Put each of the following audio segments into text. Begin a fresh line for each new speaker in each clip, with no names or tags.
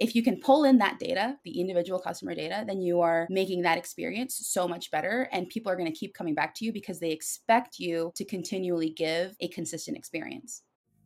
if you can pull in that data, the individual customer data, then you are making that experience so much better. And people are going to keep coming back to you because they expect you to continually give a consistent experience.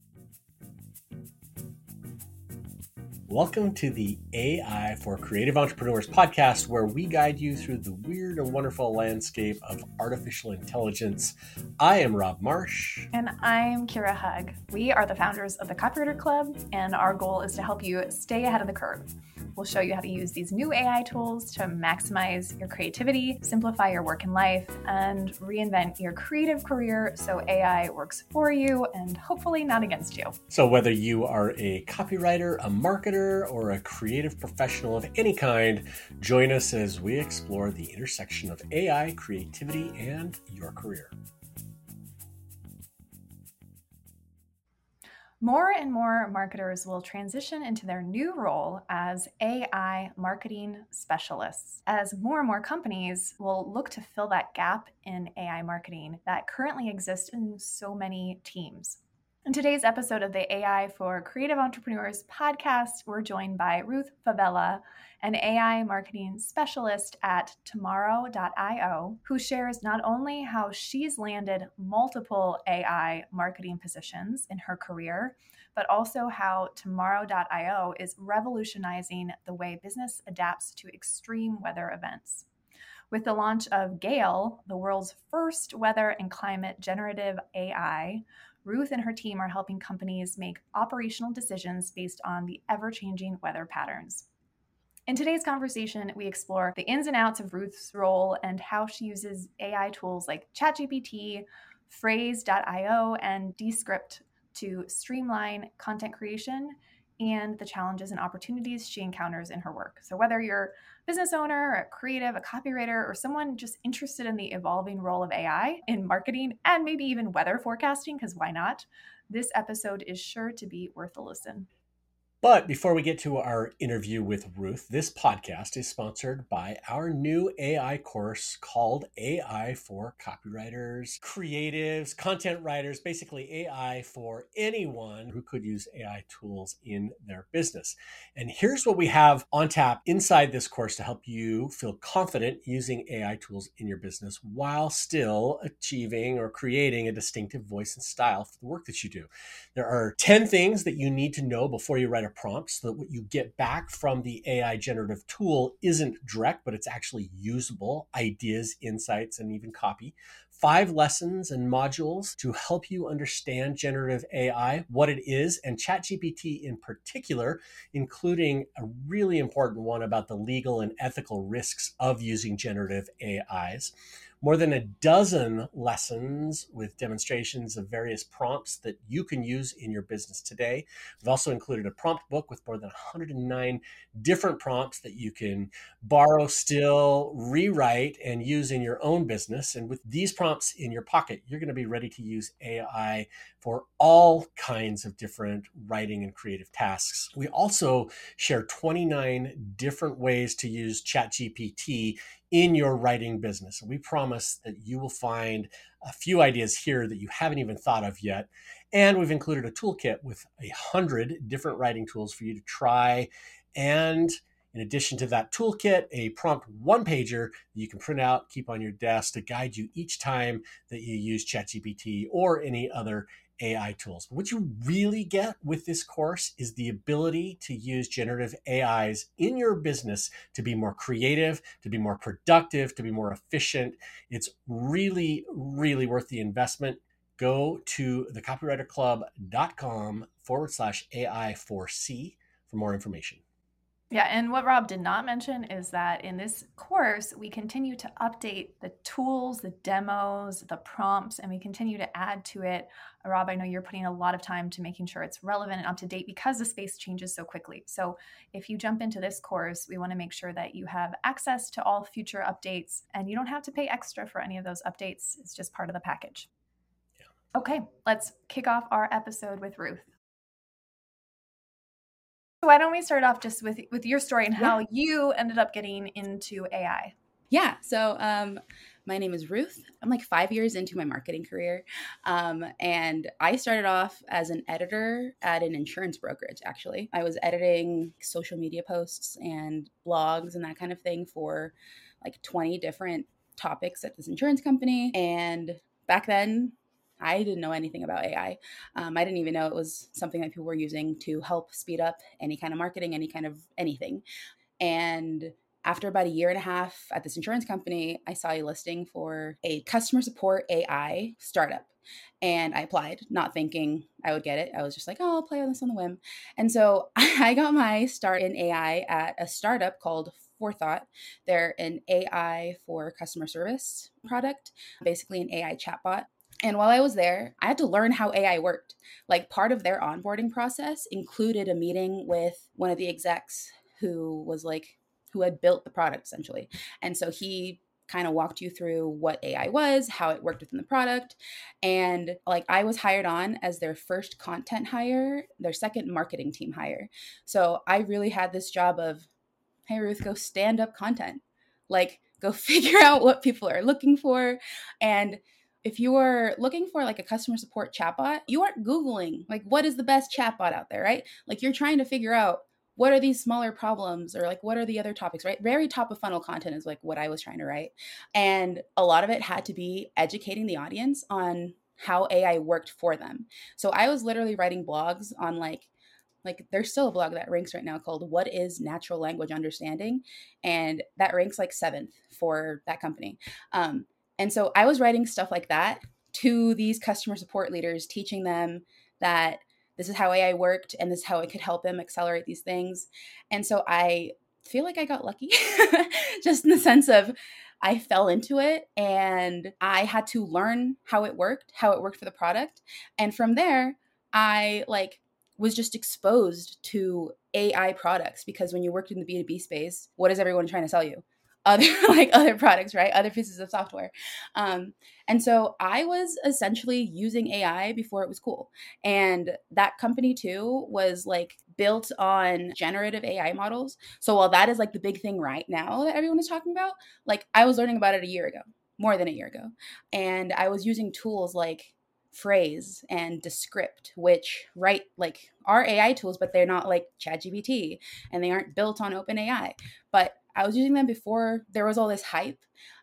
Welcome to the AI for Creative Entrepreneurs podcast, where we guide you through the weird and wonderful landscape of artificial intelligence. I am Rob Marsh.
And I'm Kira Hug. We are the founders of the Copywriter Club, and our goal is to help you stay ahead of the curve. We'll show you how to use these new AI tools to maximize your creativity, simplify your work and life, and reinvent your creative career so AI works for you and hopefully not against you.
So whether you are a copywriter, a marketer, or a creative professional of any kind, join us as we explore the intersection of AI, creativity, and your career.
More and more marketers will transition into their new role as AI marketing specialists, as more and more companies will look to fill that gap in AI marketing that currently exists in so many teams. In today's episode of the AI for Creative Entrepreneurs podcast, we're joined by Ruth Favela, an AI marketing specialist at Tomorrow.io, who shares not only how she's landed multiple AI marketing positions in her career, but also how Tomorrow.io is revolutionizing the way business adapts to extreme weather events. With the launch of Gale, the world's first weather and climate generative AI, Ruth and her team are helping companies make operational decisions based on the ever-changing weather patterns. In today's conversation, we explore the ins and outs of Ruth's role and how she uses AI tools like ChatGPT, Phrase.io, and Descript to streamline content creation and the challenges and opportunities she encounters in her work. So whether you're a business owner, a creative, a copywriter, or someone just interested in the evolving role of AI in marketing and maybe even weather forecasting, because why not? This episode is sure to be worth a listen.
But before we get to our interview with Ruth, this podcast is sponsored by our new AI course called AI for Copywriters, Creatives, Content Writers, basically AI for anyone who could use AI tools in their business. And here's what we have on tap inside this course to help you feel confident using AI tools in your business while still achieving or creating a distinctive voice and style for the work that you do. There are 10 things that you need to know before you write a prompt so that what you get back from the AI generative tool isn't direct, but it's actually usable ideas, insights, and even copy. 5 lessons and modules to help you understand generative AI, what it is, and ChatGPT in particular, including a really important one about the legal and ethical risks of using generative AIs. More than a dozen lessons with demonstrations of various prompts that you can use in your business today. We've also included a prompt book with more than 109 different prompts that you can borrow, still rewrite, and use in your own business. And with these prompts in your pocket, you're going to be ready to use AI for all kinds of different writing and creative tasks. We also share 29 different ways to use ChatGPT in your writing business. We promise that you will find a few ideas here that you haven't even thought of yet. And we've included a toolkit with 100 different writing tools for you to try. And in addition to that toolkit, a prompt one-pager that you can print out, keep on your desk to guide you each time that you use ChatGPT or any other AI tools. But what you really get with this course is the ability to use generative AIs in your business to be more creative, to be more productive, to be more efficient. It's really, really worth the investment. Go to thecopywriterclub.com/AI4C for more information.
Yeah, and what Rob did not mention is that in this course, we continue to update the tools, the demos, the prompts, and we continue to add to it. Rob, I know you're putting a lot of time to making sure it's relevant and up to date because the space changes so quickly. So if you jump into this course, we want to make sure that you have access to all future updates and you don't have to pay extra for any of those updates. It's just part of the package. Yeah. Okay, let's kick off our episode with Ruth. Why don't we start off just with your story and how you ended up getting into AI?
Yeah. So My name is Ruth. I'm like 5 years into my marketing career. And I started off as an editor at an insurance brokerage, actually. I was editing social media posts and blogs and that kind of thing for like 20 different topics at this insurance company. And back then, I didn't know anything about AI. I didn't even know it was something that people were using to help speed up any kind of marketing, any kind of anything. And after about a year and a half at this insurance company, I saw a listing for a customer support AI startup. And I applied, not thinking I would get it. I was just like, oh, I'll play on this on the whim. And so I got my start in AI at a startup called Forethought. They're an AI for customer service product, basically an AI chatbot. And while I was there, I had to learn how AI worked. Like part of their onboarding process included a meeting with one of the execs who had built the product essentially. And so he kind of walked you through what AI was, how it worked within the product. And like I was hired on as their first content hire, their second marketing team hire. So I really had this job of, hey, Ruth, go stand up content. Like go figure out what people are looking for. And if you are looking for like a customer support chatbot, you aren't Googling like what is the best chatbot out there, right? Like you're trying to figure out what are these smaller problems or like what are the other topics, right? Very top of funnel content is like what I was trying to write. And a lot of it had to be educating the audience on how AI worked for them. So I was literally writing blogs on like there's still a blog that ranks right now called What is Natural Language Understanding? And that ranks like 7th for that company. And so I was writing stuff like that to these customer support leaders, teaching them that this is how AI worked and this is how it could help them accelerate these things. And so I feel like I got lucky just in the sense of I fell into it and I had to learn how it worked for the product. And from there, I like was just exposed to AI products because when you worked in the B2B space, what is everyone trying to sell you? Other products, right? Other pieces of software. And so I was essentially using AI before it was cool. And that company too was like built on generative AI models. So while that is like the big thing right now that everyone is talking about, like I was learning about it a year ago, more than a year ago. And I was using tools like Phrase and Descript, which write like are AI tools, but they're not like ChatGPT and they aren't built on OpenAI. But I was using them before there was all this hype.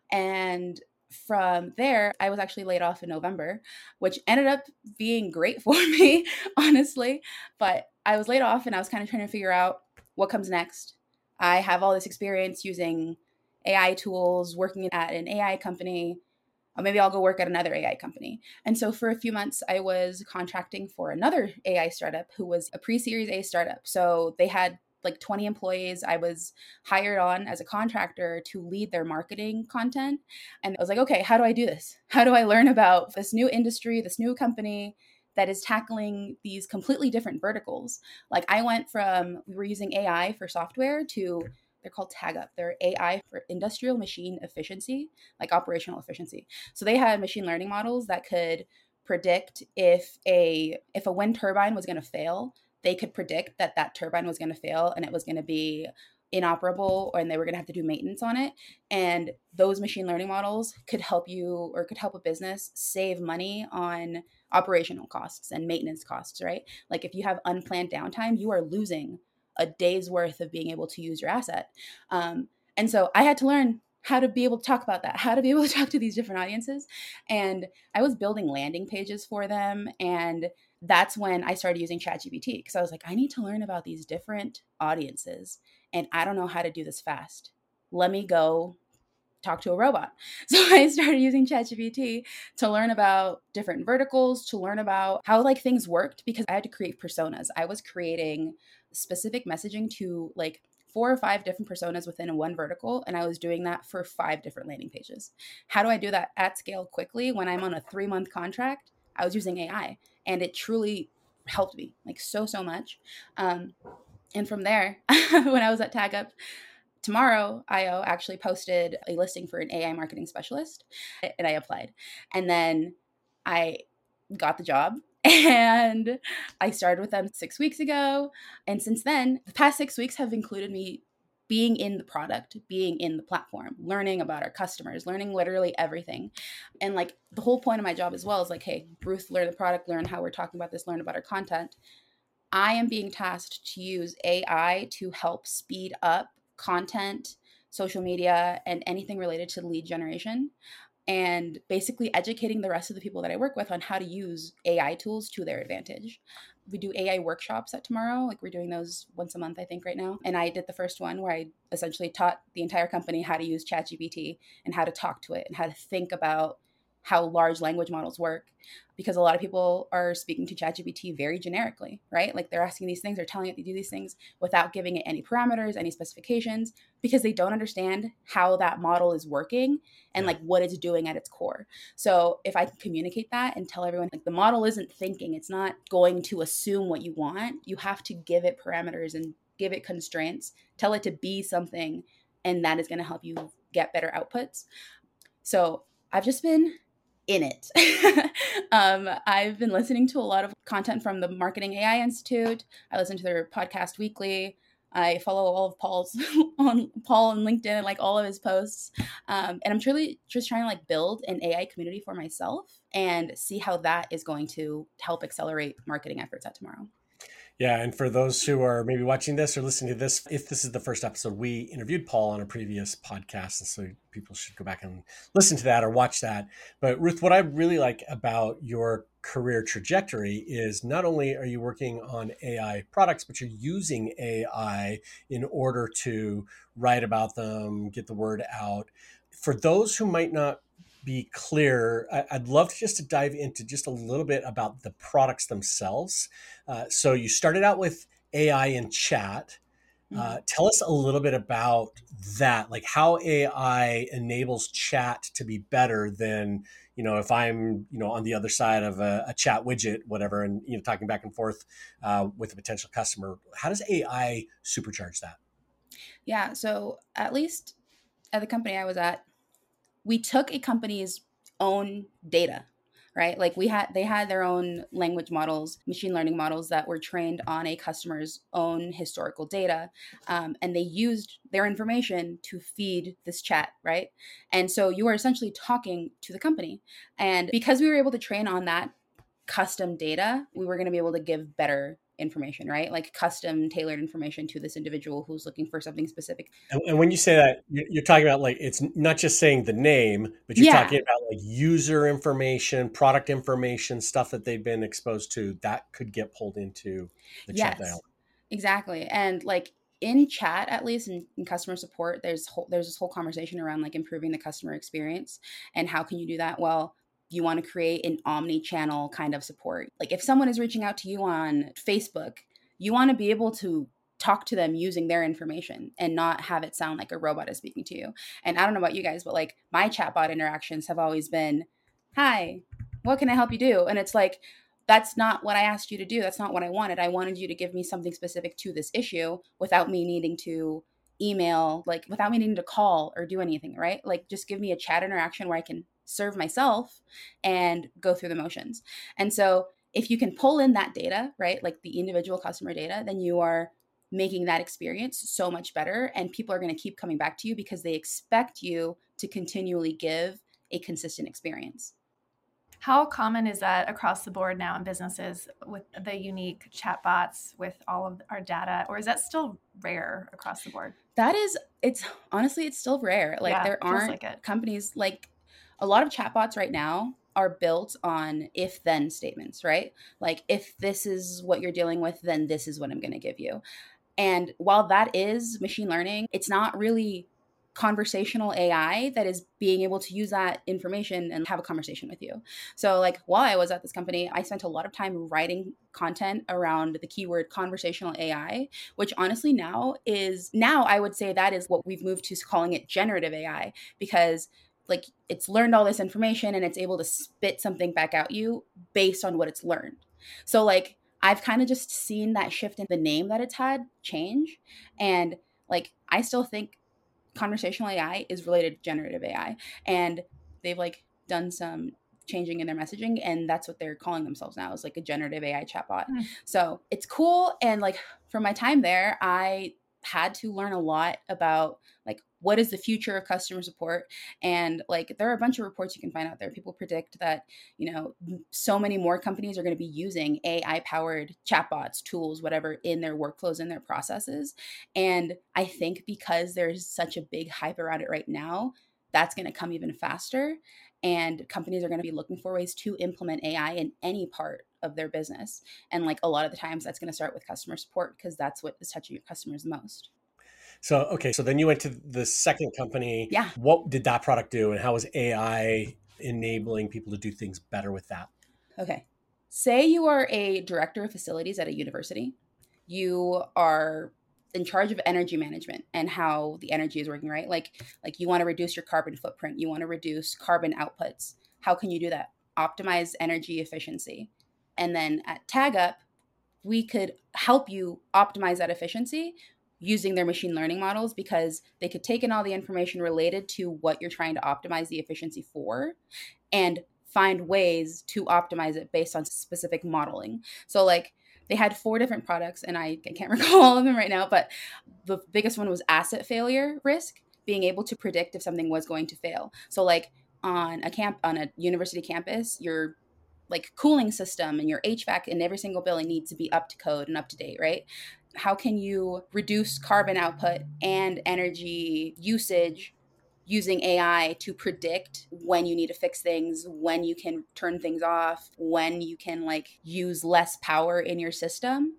And from there, I was actually laid off in November, which ended up being great for me, honestly. But I was laid off and I was kind of trying to figure out what comes next. I have all this experience using AI tools, working at an AI company. Or maybe I'll go work at another AI company. And so for a few months, I was contracting for another AI startup who was a pre-Series A startup. So they had like 20 employees. I was hired on as a contractor to lead their marketing content. And I was like, okay, how do I do this? How do I learn about this new industry, this new company that is tackling these completely different verticals? Like I went from, we were using AI for software to they're called TagUp. They're AI for industrial machine efficiency, like operational efficiency. So they had machine learning models that could predict if a wind turbine was going to fail, they could predict that that turbine was going to fail and it was going to be inoperable and they were going to have to do maintenance on it. And those machine learning models could help you or could help a business save money on operational costs and maintenance costs, right? Like if you have unplanned downtime, you are losing a day's worth of being able to use your asset. And so I had to learn how to be able to talk about that, how to be able to talk to these different audiences. And I was building landing pages for them. And that's when I started using ChatGPT because I was like, I need to learn about these different audiences. And I don't know how to do this fast. Let me go talk to a robot. So I started using ChatGPT to learn about different verticals, to learn about how like things worked because I had to create personas. I was creating specific messaging to like 4 or 5 different personas within one vertical. And I was doing that for 5 different landing pages. How do I do that at scale quickly when I'm on a 3-month contract? I was using AI and it truly helped me like so much. And from there, when I was at TagUp, Tomorrow, IO actually posted a listing for an AI marketing specialist and I applied. And then I got the job and I started with them 6 weeks ago. And since then, the past 6 weeks have included me being in the product, being in the platform, learning about our customers, learning literally everything. And like the whole point of my job as well is like, hey, Ruth, learn the product, learn how we're talking about this, learn about our content. I am being tasked to use AI to help speed up content, social media, and anything related to lead generation, and basically educating the rest of the people that I work with on how to use AI tools to their advantage. We do AI workshops at Tomorrow. Like we're doing those once a month, I think, right now. And I did the first one where I essentially taught the entire company how to use ChatGPT and how to talk to it and how to think about how large language models work, because a lot of people are speaking to ChatGPT very generically, right? Like they're asking these things, they're telling it to do these things without giving it any parameters, any specifications, because they don't understand how that model is working and like what it's doing at its core. So if I can communicate that and tell everyone like the model isn't thinking, it's not going to assume what you want. You have to give it parameters and give it constraints, tell it to be something, and that is going to help you get better outputs. So I've just been in it. I've been listening to a lot of content from the Marketing AI Institute. I listen to their podcast weekly. I follow all of Paul's on Paul on LinkedIn and like all of his posts. And I'm truly just trying to like build an AI community for myself and see how that is going to help accelerate marketing efforts at Tomorrow.
Yeah, and for those who are maybe watching this or listening to this, if this is the first episode, we interviewed Paul on a previous podcast, and so people should go back and listen to that or watch that. But Ruth, what I really like about your career trajectory is not only are you working on AI products, but you're using AI in order to write about them, get the word out. For those who might not be clear, I'd love to just to dive into just a little bit about the products themselves. So you started out with AI and chat. Tell us a little bit about that, like how AI enables chat to be better than, if I'm, on the other side of a chat widget, whatever, and, talking back and forth with a potential customer. How does AI supercharge that?
Yeah. So at least at the company I was at, we took a company's own data, right? Like they had their own language models, machine learning models that were trained on a customer's own historical data. And they used their information to feed this chat, right? And so you are essentially talking to the company. And because we were able to train on that custom data, we were going to be able to give better information, right? Like custom tailored information to this individual who's looking for something specific.
And when you say that, you're talking about like, it's not just saying the name, but you're
Yeah.
talking about like user information, product information, stuff that they've been exposed to that could get pulled into the chat
Yes,
dialog.
exactly. And like in chat, at least in customer support, there's this whole conversation around like improving the customer experience. And how can you do that? Well, you want to create an omni-channel kind of support. Like if someone is reaching out to you on Facebook, you want to be able to talk to them using their information and not have it sound like a robot is speaking to you. And I don't know about you guys, but like my chatbot interactions have always been, "Hi, what can I help you do?" And it's like, that's not what I asked you to do. That's not what I wanted. I wanted you to give me something specific to this issue without me needing to email, like without me needing to call or do anything, right? Like just give me a chat interaction where I can serve myself and go through the motions. And so if you can pull in that data, right, like the individual customer data, then you are making that experience so much better. And people are going to keep coming back to you because they expect you to continually give a consistent experience.
How common is that across the board now in businesses with the unique chatbots with all of our data, or is that still rare across the board?
It's honestly, it's still rare. Like
Yeah,
there aren't
like
companies, like a lot of chatbots right now are built on if then statements, right? Like if this is what you're dealing with, then this is what I'm going to give you. And while that is machine learning, it's not really conversational AI that is being able to use that information and have a conversation with you. So like while I was at this company, I spent a lot of time writing content around the keyword conversational AI, which honestly now I would say that is what we've moved to calling it generative AI, because like it's learned all this information and it's able to spit something back at you based on what it's learned. So like I've kind of just seen that shift in the name that it's had change. And like, I still think conversational AI is related to generative AI. And they've like done some changing in their messaging. And that's what they're calling themselves now, is like a generative AI chatbot. So it's cool. And like from my time there, I had to learn a lot about like what is the future of customer support. And like there are a bunch of reports you can find out there. People predict that, so many more companies are going to be using AI powered chatbots, tools, whatever, in their workflows, in their processes. And I think because there's such a big hype around it right now, that's going to come even faster. And companies are going to be looking for ways to implement AI in any part of their business. And like a lot of the times that's going to start with customer support because that's what is touching your customers the most.
So, okay. So then you went to the second company.
Yeah.
What did that product do? And how was AI enabling people to do things better with that?
Okay. Say you are a director of facilities at a university. You are in charge of energy management and how the energy is working, right? Like you want to reduce your carbon footprint. You want to reduce carbon outputs. How can you do that? Optimize energy efficiency. And then at TagUp, we could help you optimize that efficiency using their machine learning models because they could take in all the information related to what you're trying to optimize the efficiency for and find ways to optimize it based on specific modeling. So like they had 4 different products and I can't recall all of them right now, but the biggest one was asset failure risk, being able to predict if something was going to fail. So like on a university campus, your like cooling system and your HVAC in every single building needs to be up to code and up to date, right? How can you reduce carbon output and energy usage using AI to predict when you need to fix things, when you can turn things off, when you can like use less power in your system?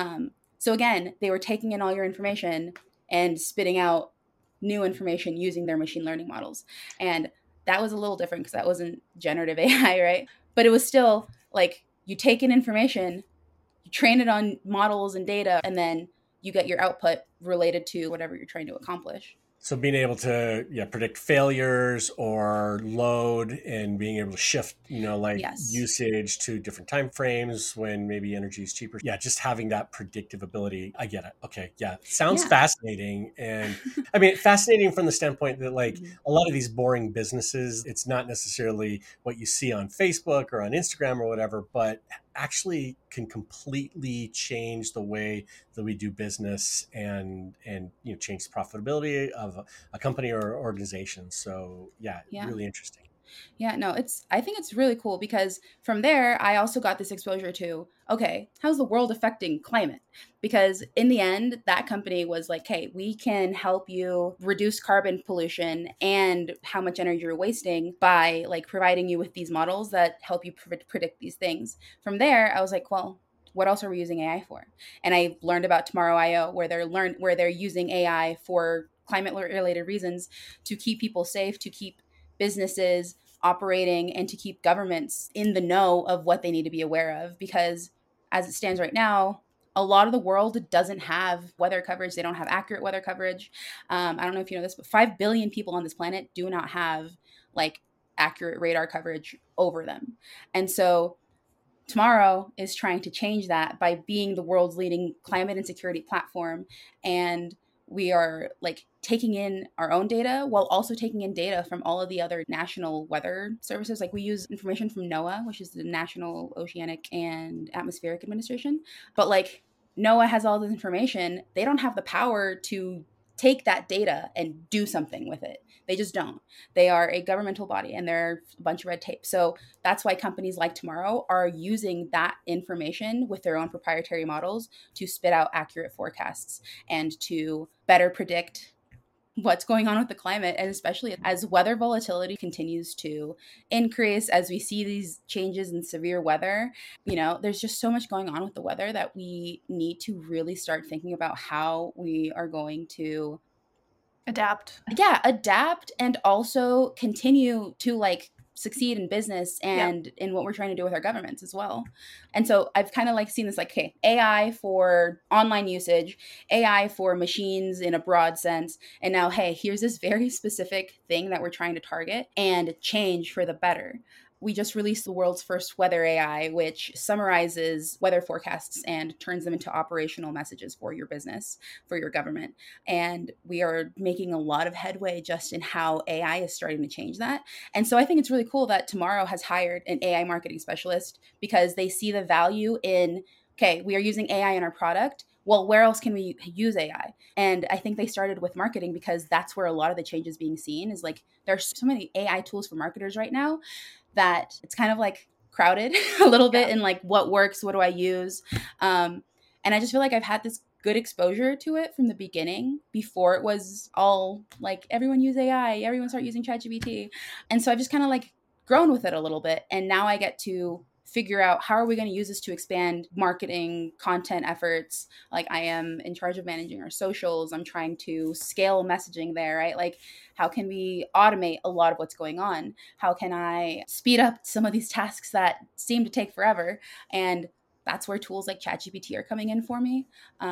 So again, they were taking in all your information and spitting out new information using their machine learning models. And that was a little different because that wasn't generative AI, right? But it was still like you take in information, you train it on models and data, and then you get your output related to whatever you're trying to accomplish.
So being able to predict failures or load and being able to shift, like
Yes.
usage to different time frames when maybe energy is cheaper. Yeah, just having that predictive ability. I get it. Okay. Yeah. Sounds
Yeah.
fascinating. And I mean, fascinating from the standpoint that like
Mhm.
a lot of these boring businesses, it's not necessarily what you see on Facebook or on Instagram or whatever, but actually can completely change the way that we do business and change the profitability of a company or organization. So yeah,
Yeah.
really interesting.
Yeah, no, I think it's really cool because from there, I also got this exposure to, okay, how's the world affecting climate? Because in the end, that company was like, hey, we can help you reduce carbon pollution and how much energy you're wasting by like providing you with these models that help you predict these things. From there, I was like, well, what else are we using AI for? And I learned about Tomorrow.io, where they're using AI for climate related reasons to keep people safe, to keep businesses operating, and to keep governments in the know of what they need to be aware of. Because as it stands right now, a lot of the world doesn't have weather coverage. They don't have accurate weather coverage. I don't know if you know this, but 5 billion people on this planet do not have like accurate radar coverage over them. And so Tomorrow is trying to change that by being the world's leading climate and security platform. And we are like taking in our own data while also taking in data from all of the other national weather services. Like we use information from NOAA, which is the National Oceanic and Atmospheric Administration. But like NOAA has all this information. They don't have the power to take that data and do something with it. They just don't. They are a governmental body and they're a bunch of red tape. So that's why companies like Tomorrow are using that information with their own proprietary models to spit out accurate forecasts and to better predict what's going on with the climate. And especially as weather volatility continues to increase, as we see these changes in severe weather, there's just so much going on with the weather that we need to really start thinking about how we are going to
adapt
and also continue to like succeed in business and in what we're trying to do with our governments as well. And so I've kind of like seen this like, okay, AI for online usage, AI for machines in a broad sense. And now, hey, here's this very specific thing that we're trying to target and change for the better. We just released the world's first weather AI, which summarizes weather forecasts and turns them into operational messages for your business, for your government. And we are making a lot of headway just in how AI is starting to change that. And so I think it's really cool that Tomorrow has hired an AI marketing specialist because they see the value in, okay, we are using AI in our product. well, where else can we use AI? And I think they started with marketing because that's where a lot of the change is being seen, is like there's so many AI tools for marketers right now that it's kind of like crowded a little bit in like what works, what do I use? And I just feel like I've had this good exposure to it from the beginning before it was all like everyone use AI, everyone start using ChatGPT. And so I've just kind of like grown with it a little bit. And now I get to figure out how are we going to use this to expand marketing content efforts. Like I am in charge of managing our socials. I'm trying to scale messaging there, right? Like how can we automate a lot of what's going on? How can I speed up some of these tasks that seem to take forever? And that's where tools like ChatGPT are coming in for me.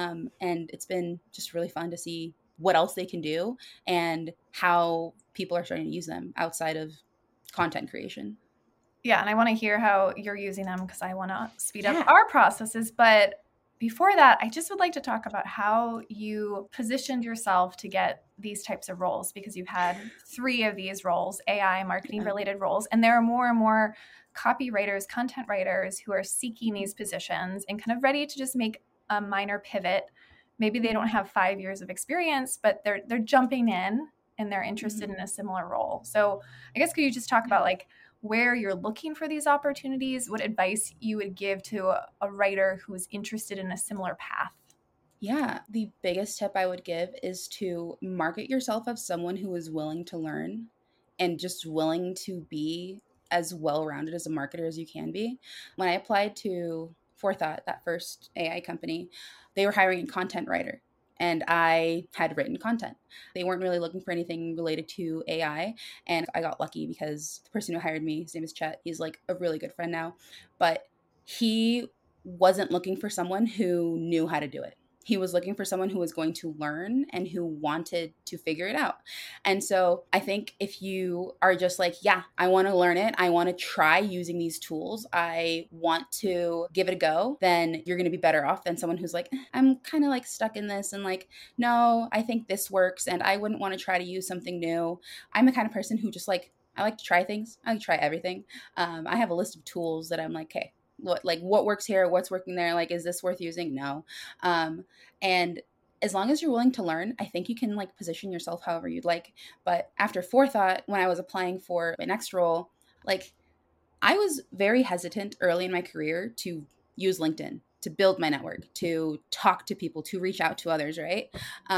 And it's been just really fun to see what else they can do and how people are starting to use them outside of content creation.
Yeah, and I want to hear how you're using them because I want to speed up our processes. But before that, I just would like to talk about how you positioned yourself to get these types of roles, because you've had 3 of these roles, AI marketing related roles, and there are more and more copywriters, content writers who are seeking these positions and kind of ready to just make a minor pivot. Maybe they don't have 5 years of experience, but they're jumping in and they're interested in a similar role. So I guess could you just talk about like where you're looking for these opportunities, what advice you would give to a writer who is interested in a similar path?
Yeah, the biggest tip I would give is to market yourself as someone who is willing to learn and just willing to be as well-rounded as a marketer as you can be. When I applied to Forethought, that first AI company, they were hiring a content writer. And I had written content. They weren't really looking for anything related to AI. And I got lucky because the person who hired me, his name is Chet, he's like a really good friend now. But he wasn't looking for someone who knew how to do it. He was looking for someone who was going to learn and who wanted to figure it out. And so I think if you are just like, yeah, I want to learn it, I want to try using these tools, I want to give it a go, then you're going to be better off than someone who's like, I'm kind of like stuck in this and like, no, I think this works and I wouldn't want to try to use something new. I'm the kind of person who just like, I like to try things. I like to try everything. I have a list of tools that I'm like, okay, what works here, what's working there, like is this worth using? No. And as long as you're willing to learn, I think you can like position yourself however you'd like. But after Forethought, when I was applying for my next role, like I was very hesitant early in my career to use LinkedIn to build my network, to talk to people, to reach out to others, right?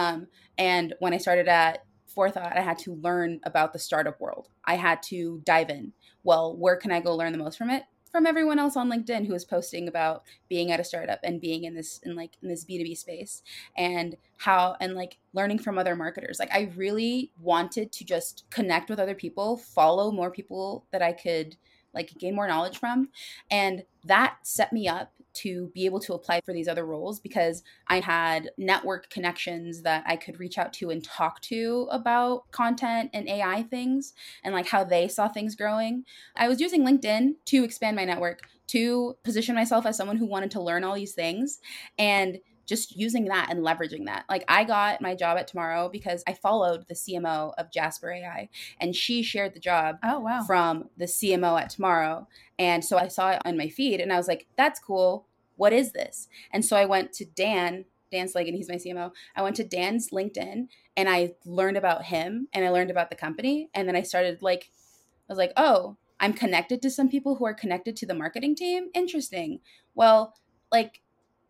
And when I started at Forethought, I had to learn about the startup world. I had to dive in. Well, where can I go learn the most from it? From everyone else on LinkedIn who is posting about being at a startup and being in this B2B space, and how, and like learning from other marketers. Like I really wanted to just connect with other people, follow more people that I could like gain more knowledge from. And that set me up to be able to apply for these other roles because I had network connections that I could reach out to and talk to about content and AI things and like how they saw things growing. I was using LinkedIn to expand my network, to position myself as someone who wanted to learn all these things, and just using that and leveraging that. Like I got my job at Tomorrow because I followed the CMO of Jasper AI, and she shared the job from the CMO at Tomorrow. And so I saw it on my feed and I was like, that's cool. What is this? And so I went to Dan Slagan, he's my CMO. I went to Dan's LinkedIn and I learned about him and I learned about the company. And then I started like, I was like, oh, I'm connected to some people who are connected to the marketing team. Interesting. Well, like,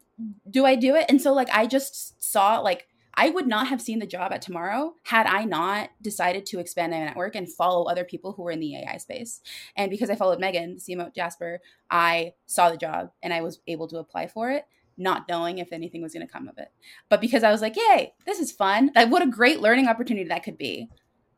do I do it? And so like I just saw like I would not have seen the job at Tomorrow had I not decided to expand my network and follow other people who were in the AI space. And because I followed Megan, the CMO at Jasper, I saw the job and I was able to apply for it, not knowing if anything was going to come of it. But because I was like, yay, this is fun. Like, what a great learning opportunity that could be.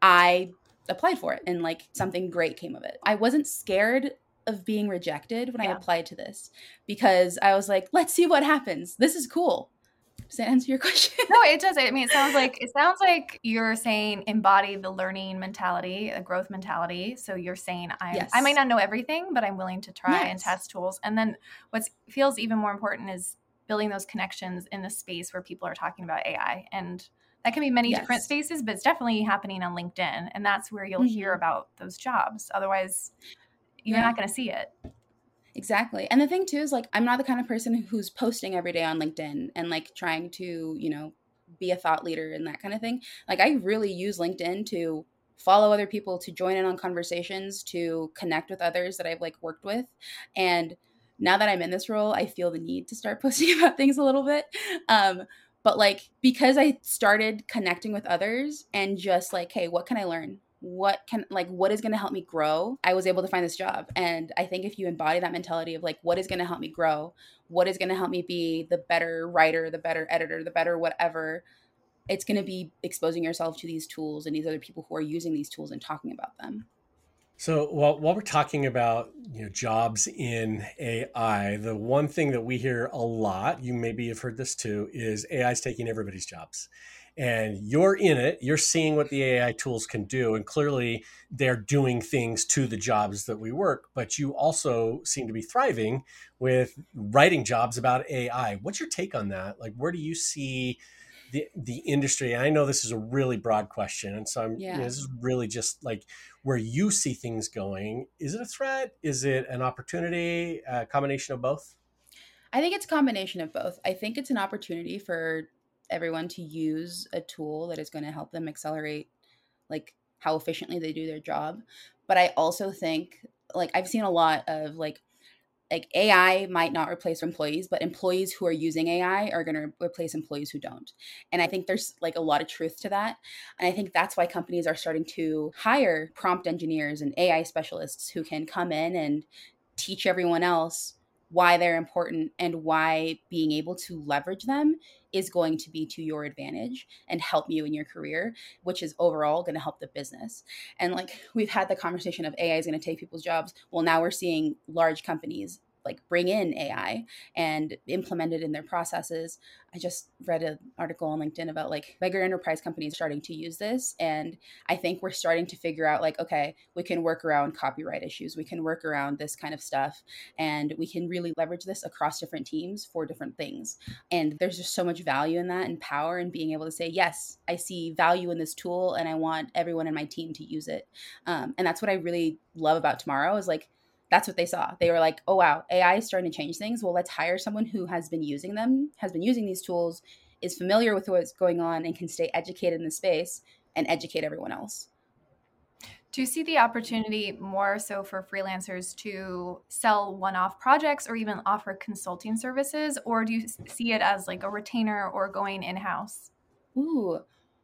I applied for it and like something great came of it. I wasn't scared of being rejected when I applied to this because I was like, let's see what happens. This is cool. Does that answer your question?
No, it does. I mean, it sounds like you're saying embody the learning mentality, a growth mentality. So you're saying I might not know everything, but I'm willing to try and test tools. And then what feels even more important is building those connections in the space where people are talking about AI. And that can be many different spaces, but it's definitely happening on LinkedIn. And that's where you'll hear about those jobs. Otherwise, you're not going to see it.
Exactly. And the thing too is like I'm not the kind of person who's posting every day on LinkedIn and like trying to, be a thought leader and that kind of thing. Like I really use LinkedIn to follow other people, to join in on conversations, to connect with others that I've like worked with. And now that I'm in this role, I feel the need to start posting about things a little bit. But like because I started connecting with others and just like, hey, what can I learn? What is going to help me grow? I was able to find this job. And I think if you embody that mentality of like what is going to help me grow, what is going to help me be the better writer, the better editor, the better whatever, it's going to be exposing yourself to these tools and these other people who are using these tools and talking about them.
So while we're talking about jobs in AI, the one thing that we hear a lot, you maybe have heard this too, is AI is taking everybody's jobs. And you're in it, you're seeing what the AI tools can do, and clearly they're doing things to the jobs that we work, but you also seem to be thriving with writing jobs about AI. What's your take on that? Like, where do you see the industry? And I know this is a really broad question, and so
Yeah.
this is really just like where you see things going. Is it a threat? Is it an opportunity? A combination of both?
I think it's a combination of both. I think it's an opportunity for everyone to use a tool that is going to help them accelerate like how efficiently they do their job. But I also think like I've seen a lot of like AI might not replace employees, but employees who are using AI are going to replace employees who don't. And I think there's like a lot of truth to that. And I think that's why companies are starting to hire prompt engineers and AI specialists who can come in and teach everyone else why they're important and why being able to leverage them is going to be to your advantage and help you in your career, which is overall going to help the business. And like we've had the conversation of AI is going to take people's jobs. Well, now we're seeing large companies like bring in AI and implement it in their processes. I just read an article on LinkedIn about like bigger enterprise companies starting to use this. And I think we're starting to figure out like, okay, we can work around copyright issues. We can work around this kind of stuff. And we can really leverage this across different teams for different things. And there's just so much value in that and power in being able to say, yes, I see value in this tool and I want everyone in my team to use it. And that's what I really love about Tomorrow is like, that's what they saw. They were like, oh, wow, AI is starting to change things. Well, let's hire someone who has been using them, has been using these tools, is familiar with what's going on, and can stay educated in the space and educate everyone else.
Do you see the opportunity more so for freelancers to sell one-off projects or even offer consulting services? Or do you see it as like a retainer or going in-house?
Ooh,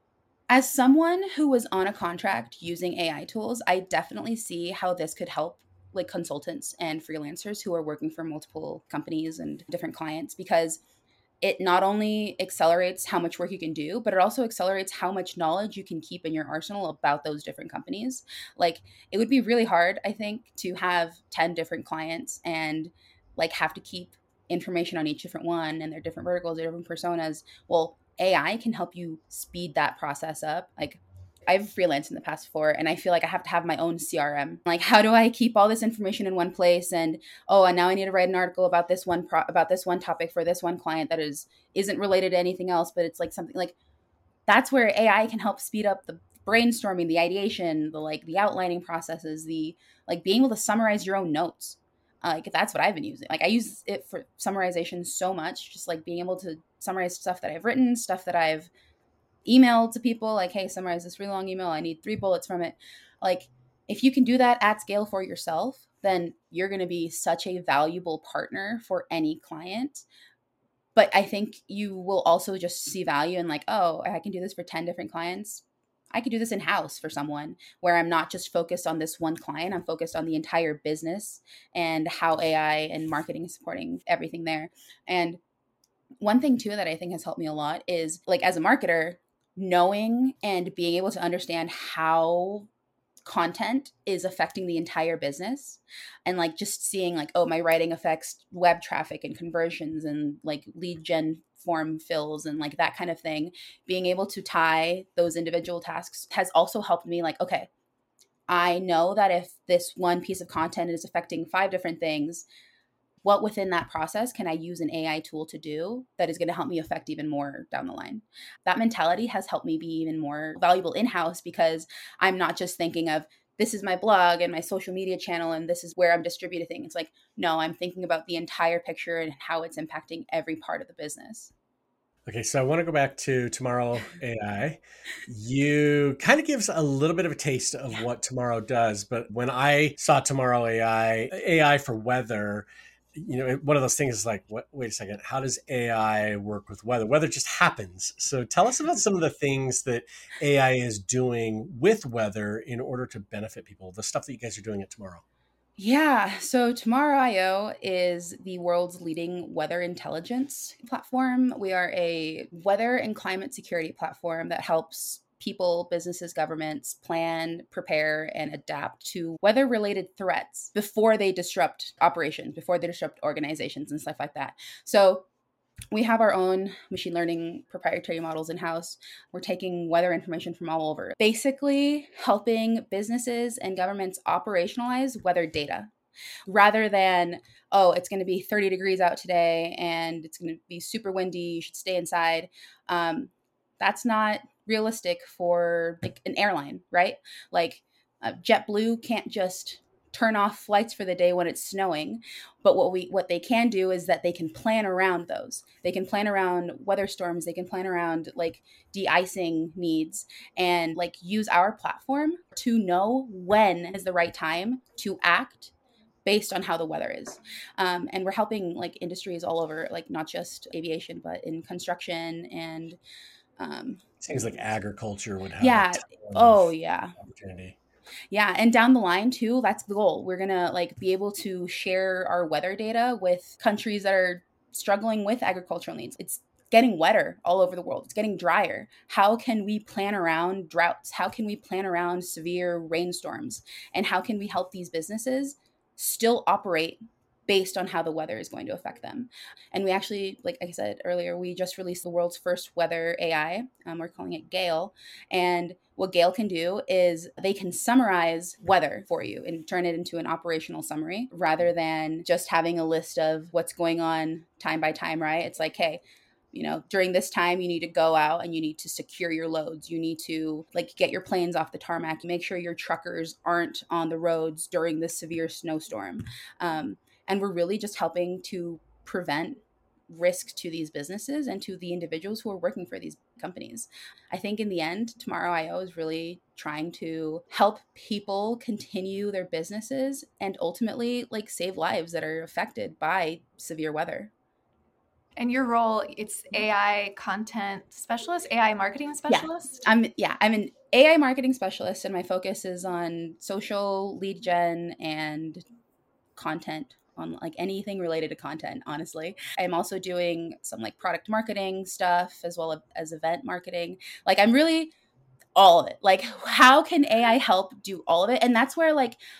as someone who was on a contract using AI tools, I definitely see how this could help like consultants and freelancers who are working for multiple companies and different clients because it not only accelerates how much work you can do, but it also accelerates how much knowledge you can keep in your arsenal about those different companies. Like it would be really hard, I think, to have 10 different clients and like have to keep information on each different one and their different verticals, their different personas. Well, AI can help you speed that process up. Like I've freelanced in the past before and I feel like I have to have my own CRM. Like how do I keep all this information in one place and oh, and now I need to write an article about this one about this one topic for this one client that isn't related to anything else, but it's like something like that's where AI can help speed up the brainstorming, the ideation, the outlining processes, the like being able to summarize your own notes. Like that's what I've been using. Like I use it for summarization so much, just like being able to summarize stuff that I've written, stuff that I've emailed to people, like, hey, summarize this really long email. I need 3 bullets from it. Like if you can do that at scale for yourself, then you're going to be such a valuable partner for any client. But I think you will also just see value in like, oh, I can do this for 10 different clients. I could do this in house for someone where I'm not just focused on this one client. I'm focused on the entire business and how AI and marketing is supporting everything there. And one thing too that I think has helped me a lot is like as a marketer, knowing and being able to understand how content is affecting the entire business and like just seeing like oh my writing affects web traffic and conversions and like lead gen form fills and like that kind of thing, being able to tie those individual tasks has also helped me like okay, I know that if this one piece of content is affecting 5 different things, what within that process can I use an AI tool to do that is going to help me affect even more down the line? That mentality has helped me be even more valuable in house because I'm not just thinking of this is my blog and my social media channel and this is where I'm distributing things. It's like, no, I'm thinking about the entire picture and how it's impacting every part of the business.
Okay, so I want to go back to Tomorrow AI. You kind of gives a little bit of a taste of what Tomorrow does, but when I saw Tomorrow AI for weather, one of those things is like, wait a second, how does AI work with weather? Weather just happens. So tell us about some of the things that AI is doing with weather in order to benefit people, the stuff that you guys are doing at Tomorrow.
Yeah, so Tomorrow.io is the world's leading weather intelligence platform. We are a weather and climate security platform that helps people, businesses, governments plan, prepare, and adapt to weather related threats before they disrupt operations, before they disrupt organizations and stuff like that. So we have our own machine learning proprietary models in-house. We're taking weather information from all over, basically helping businesses and governments operationalize weather data rather than, oh, it's going to be 30 degrees out today and it's going to be super windy, you should stay inside. That's not realistic for like an airline, right? Like JetBlue can't just turn off flights for the day when it's snowing, but what they can do is that they can plan around those. They can plan around weather storms, they can plan around like de-icing needs, and like use our platform to know when is the right time to act based on how the weather is. And we're helping like industries all over, like not just aviation, but in construction and
Seems like agriculture would have
yeah.
a ton
Oh
of
yeah.
opportunity.
Yeah, and down the line too, that's the goal. We're going to like be able to share our weather data with countries that are struggling with agricultural needs. It's getting wetter all over the world. It's getting drier. How can we plan around droughts? How can we plan around severe rainstorms? And how can we help these businesses still operate based on how the weather is going to affect them? And we actually, like I said earlier, we just released the world's first weather AI. We're calling it Gale. And what Gale can do is they can summarize weather for you and turn it into an operational summary rather than just having a list of what's going on time by time, right? It's like, hey, during this time, you need to go out and you need to secure your loads. You need to like get your planes off the tarmac. Make sure your truckers aren't on the roads during this severe snowstorm. And we're really just helping to prevent risk to these businesses and to the individuals who are working for these companies. I think in the end, Tomorrow.io is really trying to help people continue their businesses and ultimately like save lives that are affected by severe weather.
And your role, it's AI content specialist, AI marketing specialist?
I'm an AI marketing specialist, and my focus is on social lead gen and content, on like anything related to content, honestly. I'm also doing some like product marketing stuff as well as event marketing. Like I'm really all of it. Like how can AI help do all of it? And that's where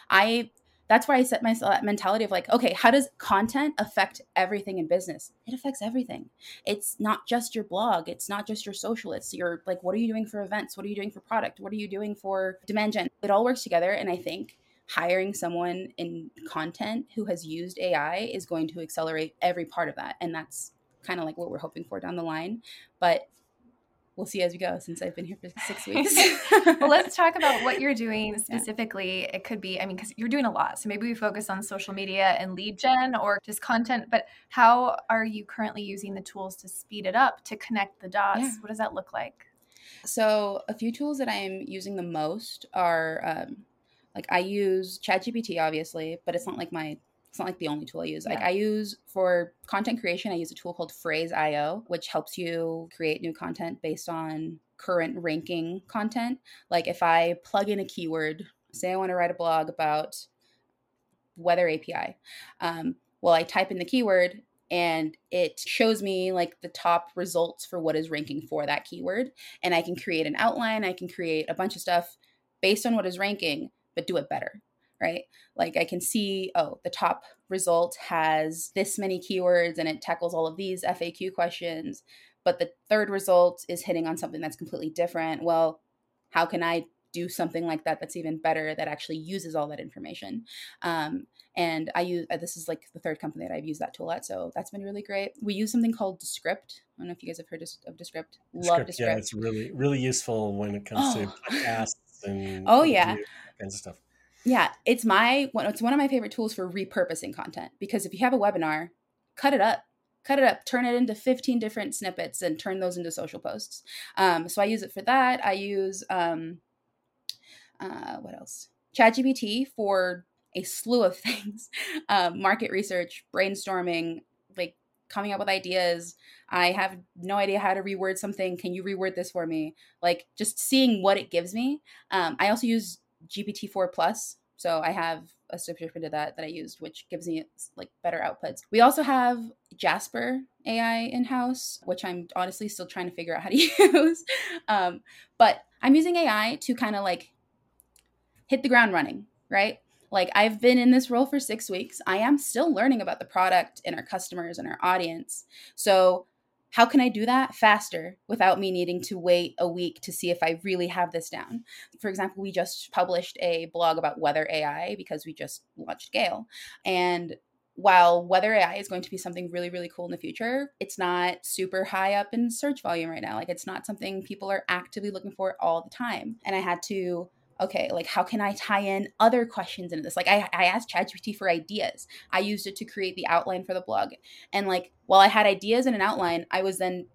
I set myself that mentality of like, okay, how does content affect everything in business? It affects everything. It's not just your blog. It's not just your social. It's your like, what are you doing for events? What are you doing for product? What are you doing for demand gen? It all works together. And I think hiring someone in content who has used AI is going to accelerate every part of that. And that's kind of like what we're hoping for down the line. But we'll see as we go, since I've been here for 6 weeks.
Well, let's talk about what you're doing specifically. Yeah. It could be, because you're doing a lot. So maybe we focus on social media and lead gen or just content, but how are you currently using the tools to speed it up, to connect the dots? Yeah. What does that look like?
So a few tools that I'm using the most are like I use ChatGPT, obviously, but it's not like the only tool I use. Yeah. Like I use for content creation, I use a tool called Phrase.io, which helps you create new content based on current ranking content. Like if I plug in a keyword, say I want to write a blog about weather API. Well, I type in the keyword and it shows me like the top results for what is ranking for that keyword. And I can create an outline. I can create a bunch of stuff based on what is ranking, but do it better. Right? Like I can see, the top result has this many keywords and it tackles all of these FAQ questions, but the third result is hitting on something that's completely different. Well, how can I do something like that that's even better, that actually uses all that information? And I use, this is like the third company that I've used that tool at. So that's been really great. We use something called Descript. I don't know if you guys have heard of Descript. Love Descript.
Yeah, it's really, really useful when it comes to podcasts and
that kinds of stuff. Yeah, it's one of my favorite tools for repurposing content, because if you have a webinar, cut it up. Cut it up, turn it into 15 different snippets and turn those into social posts. So I use it for that. I use what else? ChatGPT for a slew of things. Market research, brainstorming, like coming up with ideas. I have no idea how to reword something. Can you reword this for me? Like just seeing what it gives me. I also use GPT-4 Plus. So I have a subscription to that I used, which gives me like better outputs. We also have Jasper AI in-house, which I'm honestly still trying to figure out how to use. But I'm using AI to kind of like hit the ground running, right? Like I've been in this role for 6 weeks. I am still learning about the product and our customers and our audience. So how can I do that faster without me needing to wait a week to see if I really have this down? For example, we just published a blog about weather AI because we just launched Gale. And while weather AI is going to be something really, really cool in the future, it's not super high up in search volume right now. Like it's not something people are actively looking for all the time. And I had to okay, like how can I tie in other questions into this? Like I asked ChatGPT for ideas. I used it to create the outline for the blog. And like while I had ideas and an outline, I was then,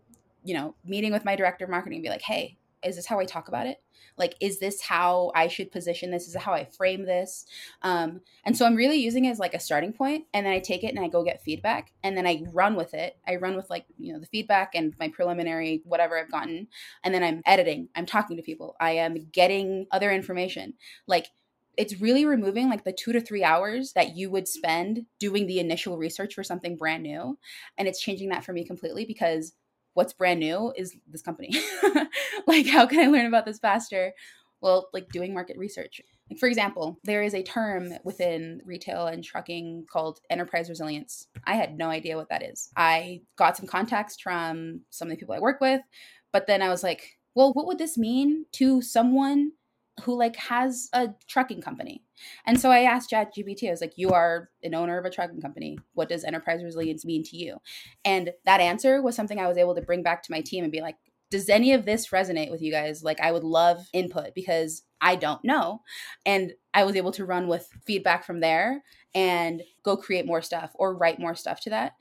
meeting with my director of marketing and be like, hey, is this how I talk about it? Like, is this how I should position this? Is this how I frame this? And so I'm really using it as like a starting point, and then I take it and I go get feedback, and then I run with it. I run with like, the feedback and my preliminary, whatever I've gotten. And then I'm editing, I'm talking to people, I am getting other information. Like, it's really removing like the 2 to 3 hours that you would spend doing the initial research for something brand new. And it's changing that for me completely, because what's brand new is this company. Like, how can I learn about this faster? Well, like doing market research. Like, for example, there is a term within retail and trucking called enterprise resilience. I had no idea what that is. I got some context from some of the people I work with, but then I was like, well, what would this mean to someone who like has a trucking company? And so I asked ChatGPT, I was like, you are an owner of a trucking company. What does enterprise resilience mean to you? And that answer was something I was able to bring back to my team and be like, does any of this resonate with you guys? Like, I would love input because I don't know. And I was able to run with feedback from there and go create more stuff or write more stuff to that.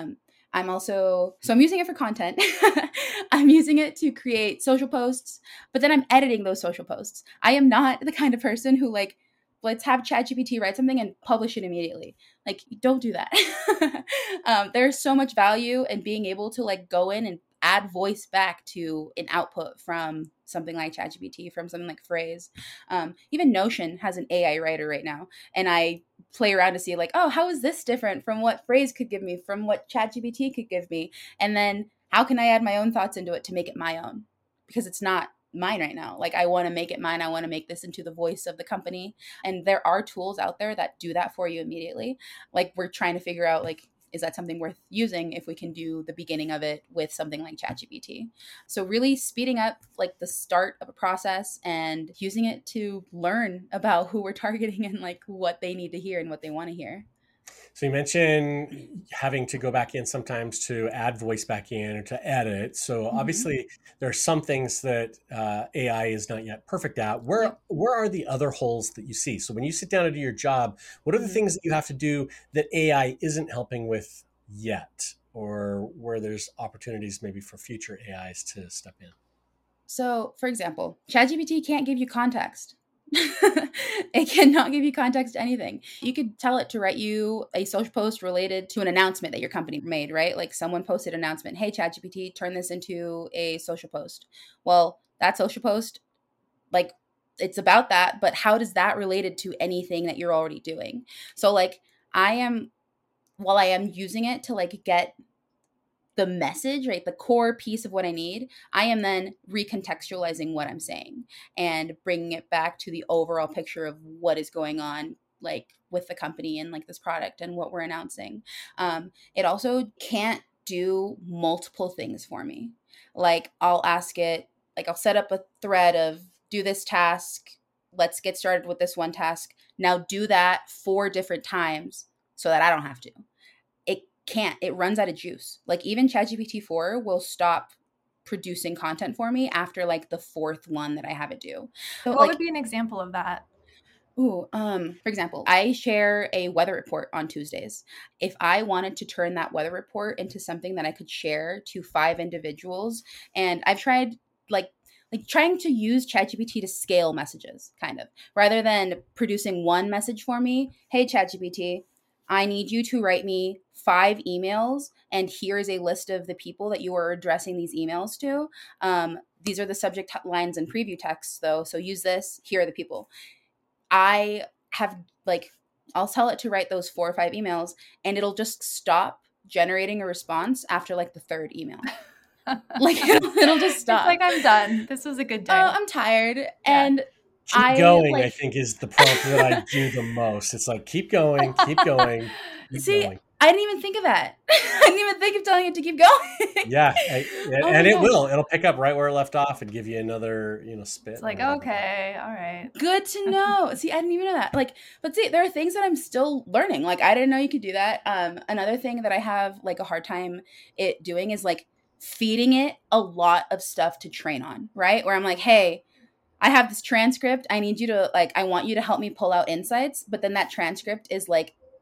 I'm using it for content. I'm using it to create social posts, but then I'm editing those social posts. I am not the kind of person who like, let's have ChatGPT write something and publish it immediately. Like, don't do that. There's so much value in being able to like go in and add voice back to an output from something like ChatGPT, from something like Phrase. Even Notion has an AI writer right now. And I play around to see like, oh, how is this different from what Phrase could give me, from what ChatGPT could give me? And then how can I add my own thoughts into it to make it my own? Because it's not mine right now. Like, I want to make it mine. I want to make this into the voice of the company. And there are tools out there that do that for you immediately. Like, we're trying to figure out like, is that something worth using if we can do the beginning of it with something like ChatGPT? So really speeding up like the start of a process and using it to learn about who we're targeting and like what they need to hear and what they want to hear.
So you mentioned having to go back in sometimes to add voice back in or to edit. So obviously there are some things that AI is not yet perfect at. Where are the other holes that you see? So when you sit down to do your job, what are the things that you have to do that AI isn't helping with yet, or where there's opportunities maybe for future AIs to step in?
So, for example, ChatGPT can't give you context. It cannot give you context to anything. You could tell it to write you a social post related to an announcement that your company made, right? Like someone posted an announcement, hey, ChatGPT, turn this into a social post. Well, that social post, like, it's about that, but how does that related to anything that you're already doing? So like while I am using it to like get the message, right, the core piece of what I need, I am then recontextualizing what I'm saying and bringing it back to the overall picture of what is going on, like with the company and like this product and what we're announcing. It also can't do multiple things for me. Like I'll ask it, like I'll set up a thread of do this task. Let's get started with this one task. Now do that 4 different times so that I don't have to. It runs out of juice. Like even ChatGPT 4 will stop producing content for me after like the 4th one that I have it do. So
What
like
would be an example of that?
For example, I share a weather report on Tuesdays. If I wanted to turn that weather report into something that I could share to 5 individuals, and I've tried like trying to use ChatGPT to scale messages, kind of, rather than producing one message for me. Hey, ChatGPT, I need you to write me 5 emails, and here is a list of the people that you are addressing these emails to. These are the subject lines and preview texts, though. So use this. Here are the people. I have I'll tell it to write those 4 or 5 emails, and it'll just stop generating a response after like the 3rd email. It'll just stop.
It's like, I'm done. This was a good day.
I'm tired. Yeah. And
keep going, I think, is the prompt that I do the most. It's like, keep going, keep going. Keep going.
I didn't even think of that. I didn't even think of telling it to keep going.
Yeah. And it will. It'll pick up right where it left off and give you another, spit.
It's like, okay, all right.
Good to know. See, I didn't even know that. But see, there are things that I'm still learning. I didn't know you could do that. Another thing that I have a hard time it doing is feeding it a lot of stuff to train on, right? Where I'm like, hey, I have this transcript. I need you to I want you to help me pull out insights. But then that transcript is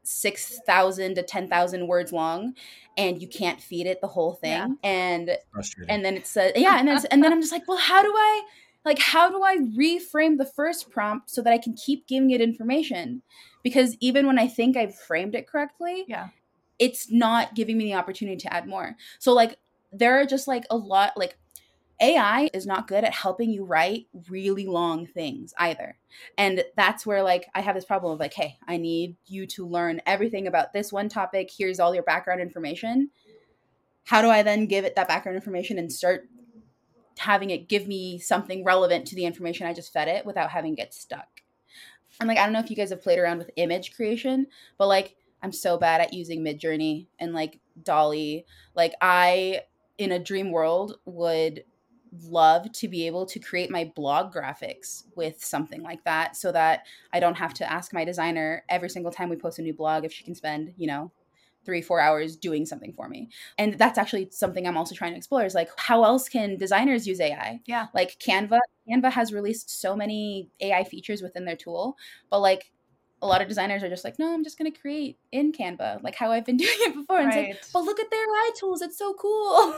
6,000 to 10,000 words long, and you can't feed it the whole thing. Yeah. And then it says, and then I'm just like, well, how do I reframe the first prompt so that I can keep giving it information? Because even when I think I've framed it correctly, it's not giving me the opportunity to add more. So there are just a lot, AI is not good at helping you write really long things either. And that's where I have this problem of hey, I need you to learn everything about this one topic. Here's all your background information. How do I then give it that background information and start having it give me something relevant to the information I just fed it without having it get stuck? And I don't know if you guys have played around with image creation, but I'm so bad at using Midjourney and DALL-E. I, in a dream world, would love to be able to create my blog graphics with something like that, so that I don't have to ask my designer every single time we post a new blog if she can spend 3-4 hours doing something for me. And that's actually something I'm also trying to explore is how else can designers use AI?
Yeah.
Canva has released so many AI features within their tool, but a lot of designers are just no, I'm just going to create in Canva, how I've been doing it before. And
right.
it's but look at their AI tools. It's so cool.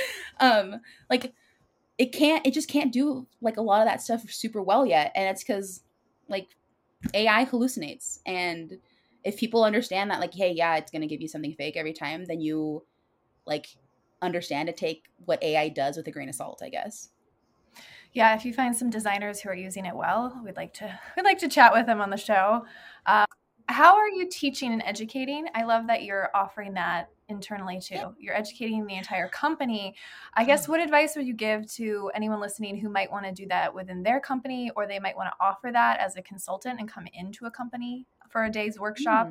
It just can't do a lot of that stuff super well yet. And it's because AI hallucinates. And if people understand that hey, yeah, it's going to give you something fake every time, then you understand to take what AI does with a grain of salt, I guess.
Yeah, if you find some designers who are using it well, we'd like to chat with them on the show. How are you teaching and educating? I love that you're offering that internally too. Yeah. You're educating the entire company. I guess what advice would you give to anyone listening who might want to do that within their company, or they might want to offer that as a consultant and come into a company for a day's workshop?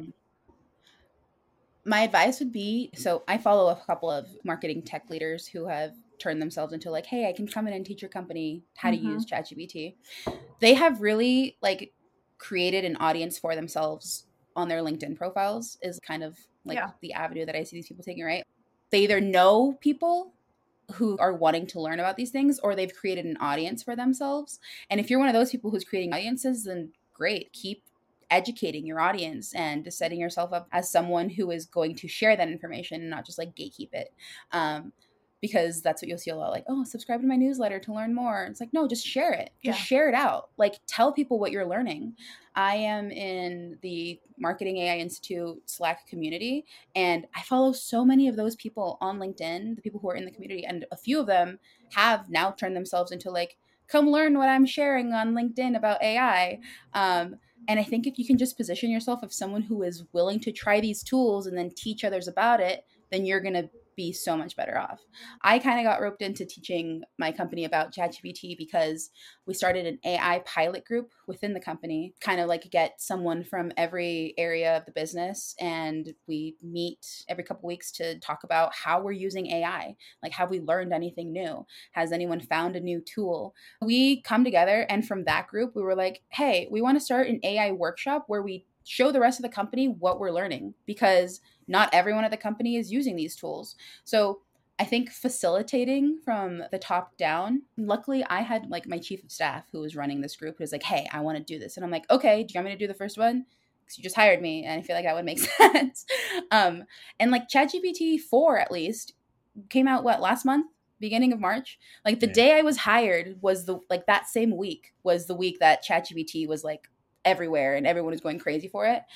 My advice would be, so I follow a couple of marketing tech leaders who have turned themselves into hey, I can come in and teach your company how to use ChatGPT. They have really created an audience for themselves on their LinkedIn profiles, is kind of the avenue that I see these people taking, right? They either know people who are wanting to learn about these things, or they've created an audience for themselves. And if you're one of those people who's creating audiences, then great, keep educating your audience and setting yourself up as someone who is going to share that information and not just gatekeep it. Because that's what you'll see a lot, oh, subscribe to my newsletter to learn more. It's no, just share it. Just share it out. Tell people what you're learning. I am in the Marketing AI Institute Slack community, and I follow so many of those people on LinkedIn, the people who are in the community, and a few of them have now turned themselves into come learn what I'm sharing on LinkedIn about AI. And I think if you can just position yourself as someone who is willing to try these tools and then teach others about it, then you're going to be so much better off. I kind of got roped into teaching my company about ChatGPT because we started an AI pilot group within the company, kind of get someone from every area of the business. And we meet every couple weeks to talk about how we're using AI. Have we learned anything new? Has anyone found a new tool? We come together, and from that group, we were hey, we want to start an AI workshop where we show the rest of the company what we're learning, because not everyone at the company is using these tools. So I think facilitating from the top down. Luckily, I had like my chief of staff who was running this group who was like, "Hey, I want to do this," and I'm like, "Okay, do you want me to do the first one? Because you just hired me, and I feel like that would make sense." um, and like ChatGPT 4 at least came out last month, beginning of March. Like the day I was hired was the like that same week was the week that ChatGPT was like everywhere and everyone was going crazy for it.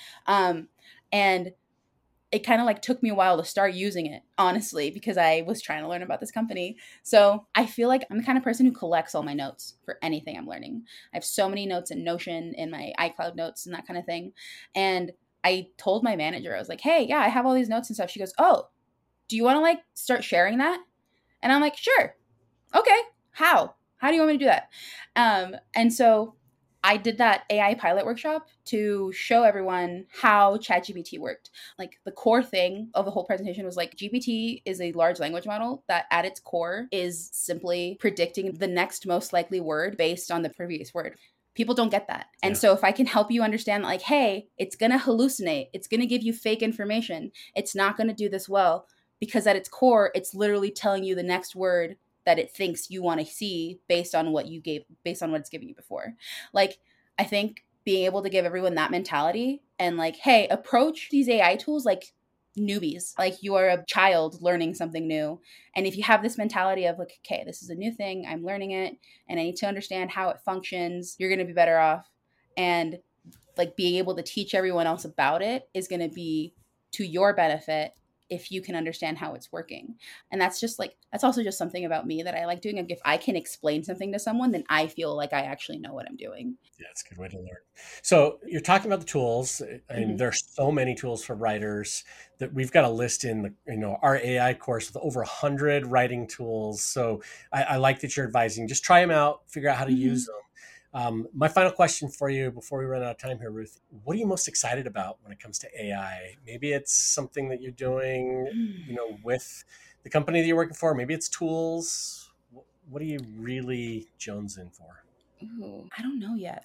And it kind of like took me a while to start using it, honestly, because I was trying to learn about this company. So I feel like I'm the kind of person who collects all my notes for anything I'm learning. I have so many notes in Notion, in my iCloud notes, and that kind of thing. And I told my manager, I was like, "Hey, yeah, I have all these notes and stuff." She goes, "Oh, do you want to like start sharing that?" And I'm like, "Sure. Okay. How do you want me to do that?" And so I did that AI pilot workshop to show everyone how ChatGPT worked. Like the core thing of the whole presentation was like GPT is a large language model that at its core is simply predicting the next most likely word based on the previous word. People don't get that. And so if I can help you understand like, hey, it's going to hallucinate, it's going to give you fake information, it's not going to do this well because at its core, it's literally telling you the next word that it thinks you want to see based on what it's given you before. Like, I think being able to give everyone that mentality and like, hey, approach these AI tools like newbies, like you are a child learning something new. And if you have this mentality of like, okay, this is a new thing, I'm learning it and I need to understand how it functions, you're going to be better off. And like being able to teach everyone else about it is going to be to your benefit if you can understand how it's working. And that's also just something about me that I like doing. Like if I can explain something to someone, then I feel like I actually know what I'm doing.
Yeah, it's a good way to learn. So you're talking about the tools, and
Mm-hmm.
there's so many tools for writers that we've got a list in our AI course with over 100 writing tools. So I like that you're advising. Just try them out, figure out how to
Mm-hmm.
use them. My final question for you before we run out of time here, Ruth, what are you most excited about when it comes to AI? Maybe it's something that you're doing, with the company that you're working for. Maybe it's tools. What are you really jonesing for?
Ooh, I don't know yet.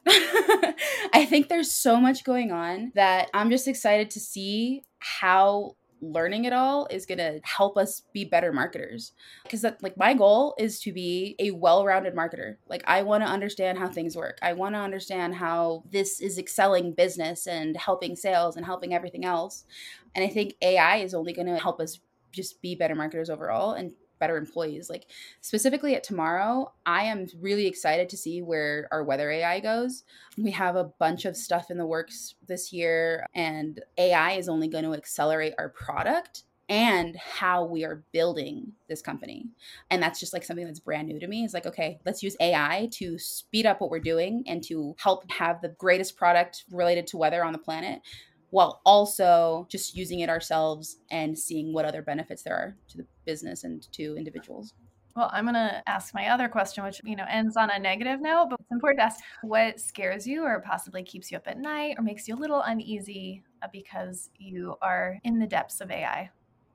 I think there's so much going on that I'm just excited to see how learning it all is going to help us be better marketers. Because like my goal is to be a well-rounded marketer. Like I want to understand how things work. I want to understand how this is excelling business and helping sales and helping everything else. And I think AI is only going to help us just be better marketers overall and better employees. Like specifically at Tomorrow, I am really excited to see where our weather AI goes. We have a bunch of stuff in the works this year, and AI is only going to accelerate our product and how we are building this company. And that's just like something that's brand new to me. It's like, okay, let's use AI to speed up what we're doing and to help have the greatest product related to weather on the planet while also just using it ourselves and seeing what other benefits there are to the business and to individuals.
Well, I'm going to ask my other question, which, ends on a negative note, but it's important to ask what scares you or possibly keeps you up at night or makes you a little uneasy because you are in the depths of AI.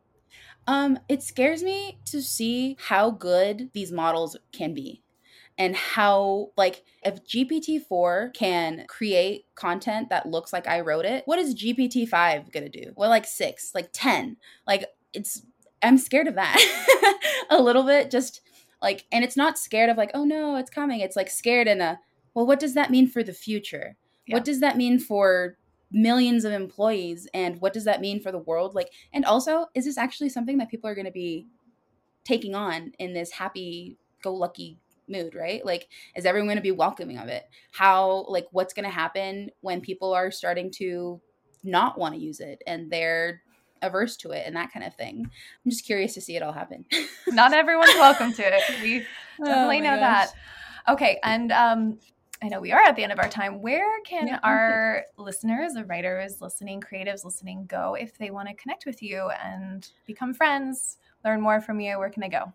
It scares me to see how good these models can be and how, like, if GPT-4 can create content that looks like I wrote it, what is GPT-5 gonna do? Well, like 6, like 10. Like, I'm scared of that a little bit, just like, and it's not scared of like, oh no, it's coming. It's like scared in a, well, what does that mean for the future?
Yeah.
What does that mean for millions of employees? And what does that mean for the world? Like, and also, is this actually something that people are gonna be taking on in this happy go lucky mood, right? Like, is everyone going to be welcoming of it? How, like, what's going to happen when people are starting to not want to use it and they're averse to it and that kind of thing? I'm just curious to see it all happen.
Not everyone's welcome to it. We definitely
my
know
gosh.
that. Okay. And I know we are at the end of our time. Where can
Yeah,
our listeners, the writers listening, creatives listening, go if they want to connect with you and become friends, learn more from you? Where can they go?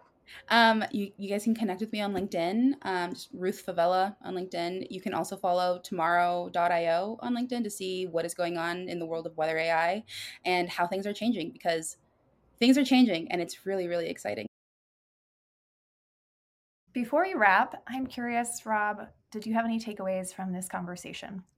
You guys can connect with me on LinkedIn, just Ruth Favela on LinkedIn. You can also follow tomorrow.io on LinkedIn to see what is going on in the world of weather AI and how things are changing, because things are changing and it's really, really exciting.
Before we wrap, I'm curious, Rob, did you have any takeaways from this conversation?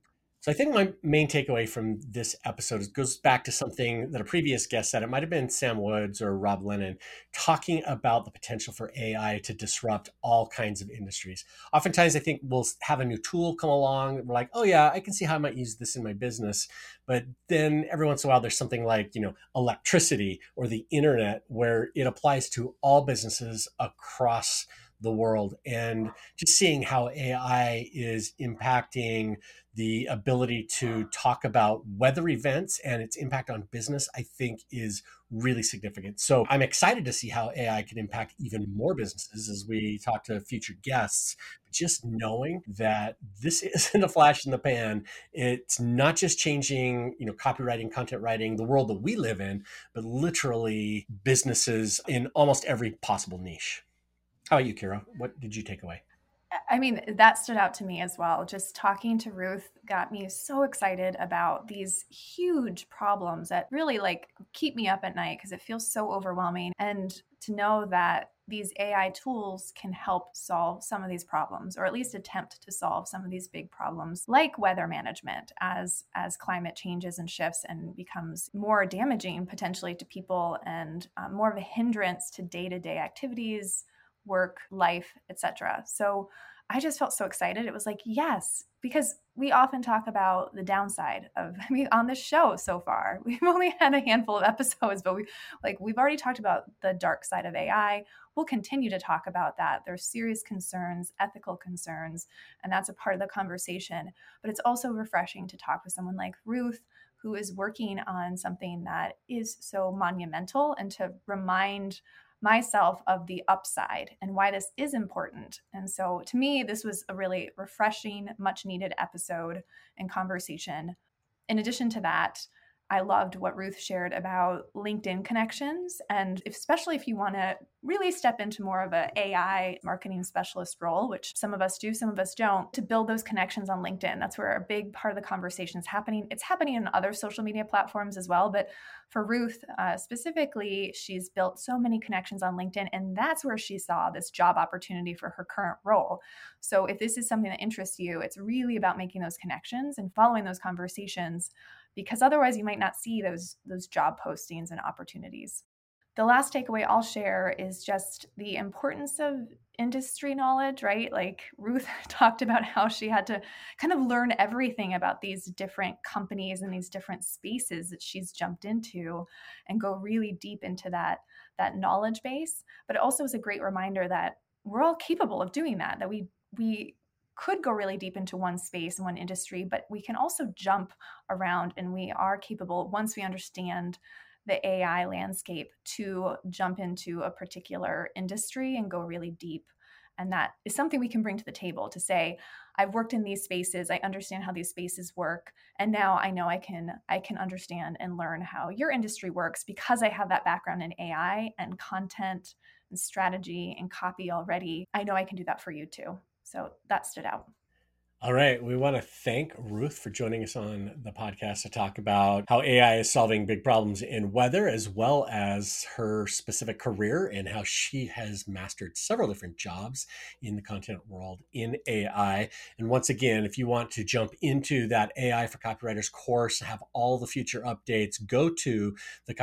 So I think my main takeaway from this episode goes back to something that a previous guest said. It might have been Sam Woods or Rob Lennon talking about the potential for AI to disrupt all kinds of industries. Oftentimes, I think we'll have a new tool come along. We're like, oh yeah, I can see how I might use this in my business. But then every once in a while, there's something like, electricity or the internet where it applies to all businesses across the world. And just seeing how AI is impacting the ability to talk about weather events and its impact on business, I think is really significant. So I'm excited to see how AI can impact even more businesses as we talk to future guests. Just knowing that this isn't a flash in the pan, it's not just changing, copywriting, content writing, the world that we live in, but literally businesses in almost every possible niche. How about you, Kira? What did you take away?
I mean, that stood out to me as well. Just talking to Ruth got me so excited about these huge problems that really keep me up at night because it feels so overwhelming. And to know that these AI tools can help solve some of these problems, or at least attempt to solve some of these big problems, like weather management, as climate changes and shifts and becomes more damaging potentially to people and more of a hindrance to day-to-day activities, work, life, etc. So I just felt so excited. It was like, yes, because we often talk about the downside of, on this show so far, we've only had a handful of episodes, but we've already talked about the dark side of AI. We'll continue to talk about that. There's serious concerns, ethical concerns, and that's a part of the conversation. But it's also refreshing to talk with someone like Ruth, who is working on something that is so monumental, and to remind myself of the upside and why this is important. And so to me, this was a really refreshing, much needed episode and conversation. In addition to that, I loved what Ruth shared about LinkedIn connections. And especially if you want to really step into more of an AI marketing specialist role, which some of us do, some of us don't, to build those connections on LinkedIn. That's where a big part of the conversation is happening. It's happening in other social media platforms as well. But for Ruth specifically, she's built so many connections on LinkedIn, and that's where she saw this job opportunity for her current role. So if this is something that interests you, it's really about making those connections and following those conversations, because otherwise you might not see those job postings and opportunities. The last takeaway I'll share is just the importance of industry knowledge, right? Like Ruth talked about how she had to kind of learn everything about these different companies and these different spaces that she's jumped into and go really deep into that knowledge base. But it also is a great reminder that we're all capable of doing that we could go really deep into one space and one industry, but we can also jump around, and we are capable, once we understand the AI landscape, to jump into a particular industry and go really deep. And that is something we can bring to the table to say, I've worked in these spaces, I understand how these spaces work, and now I know I can understand and learn how your industry works because I have that background in AI and content and strategy and copy already. I know I can do that for you too. So that stood out.
All right. We want to thank Ruth for joining us on the podcast to talk about how AI is solving big problems in weather, as well as her specific career and how she has mastered several different jobs in the content world in AI. And once again, if you want to jump into that AI for Copywriters course, have all the future updates, go to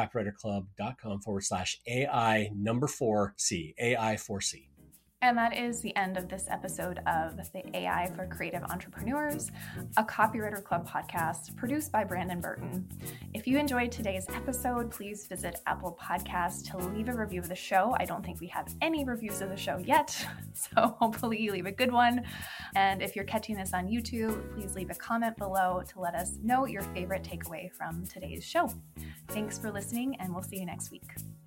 thecopywriterclub.com/AI4C, AI4C.
And that is the end of this episode of the AI for Creative Entrepreneurs, a Copywriter Club podcast produced by Brandon Burton. If you enjoyed today's episode, please visit Apple Podcasts to leave a review of the show. I don't think we have any reviews of the show yet, so hopefully you leave a good one. And if you're catching this on YouTube, please leave a comment below to let us know your favorite takeaway from today's show. Thanks for listening, and we'll see you next week.